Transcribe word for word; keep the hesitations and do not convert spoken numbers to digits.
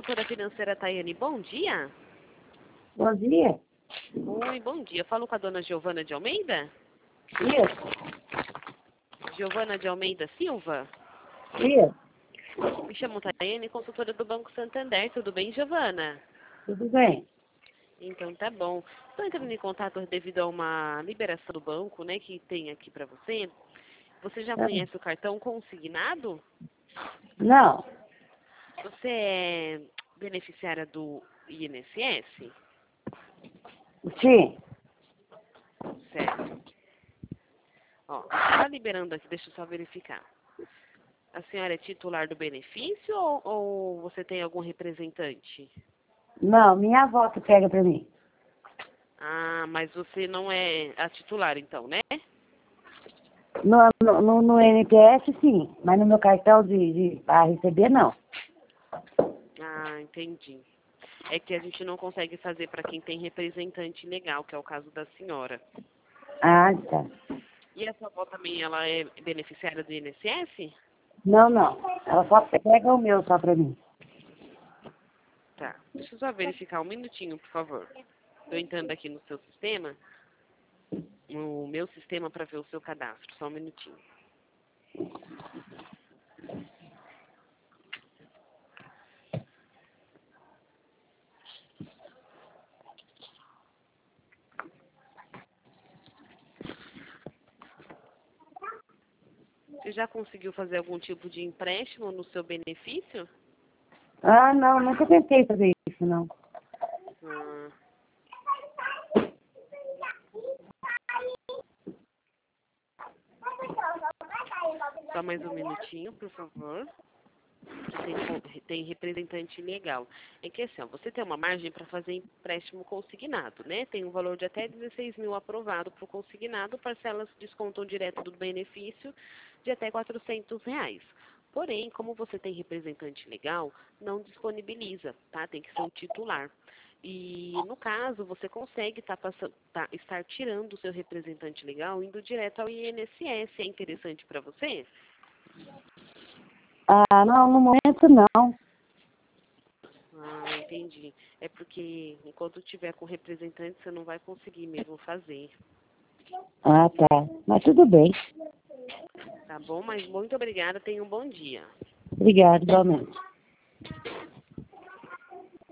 consultora financeira Tayane, bom dia. Bom dia. Oi, bom dia. Falo com a dona Giovana de Almeida? Isso. Giovana de Almeida Silva? Isso. Me chamo Tayane, consultora do Banco Santander. Tudo bem, Giovana? Tudo bem. Então tá bom. Estou entrando em contato devido a uma liberação do banco, né, que tem aqui para você. Você já conhece o cartão consignado? Não. Você é beneficiária do I N S S? Sim. Certo. Ó, tá liberando aqui, deixa eu só verificar. A senhora é titular do benefício ou, ou você tem algum representante? Não, minha avó que pega pra mim. Ah, mas você não é a titular então, né? No, no, no, no N P S, sim. Mas no meu cartão de, de para receber, não. Ah, entendi. É que a gente não consegue fazer para quem tem representante legal, que é o caso da senhora. Ah, tá. E a sua avó também, ela é beneficiária do I N S S? Não, não. Ela só pega o meu só pra mim. Tá. Deixa eu só verificar um minutinho, por favor. Estou entrando aqui no seu sistema, no meu sistema, para ver o seu cadastro. Só um minutinho. Você já conseguiu fazer algum tipo de empréstimo no seu benefício? Ah, não. Nunca tentei fazer isso, não. Ah, só mais um minutinho, por favor. Tem, tem representante legal. É que assim, ó, você tem uma margem para fazer empréstimo consignado, né? Tem um valor de até dezesseis mil aprovado para o consignado, parcelas descontam direto do benefício de até quatrocentos reais. Porém, como você tem representante legal, não disponibiliza, tá? Tem que ser o titular. E, no caso, você consegue tá, passando, tá, estar tirando o seu representante legal indo direto ao I N S S. É interessante para você? Ah, não. No momento, não. Ah, entendi. É porque enquanto tiver com representante, você não vai conseguir mesmo fazer. Ah, tá. Mas tudo bem. Tá bom? Mas muito obrigada. Tenha um bom dia. Obrigada, igualmente.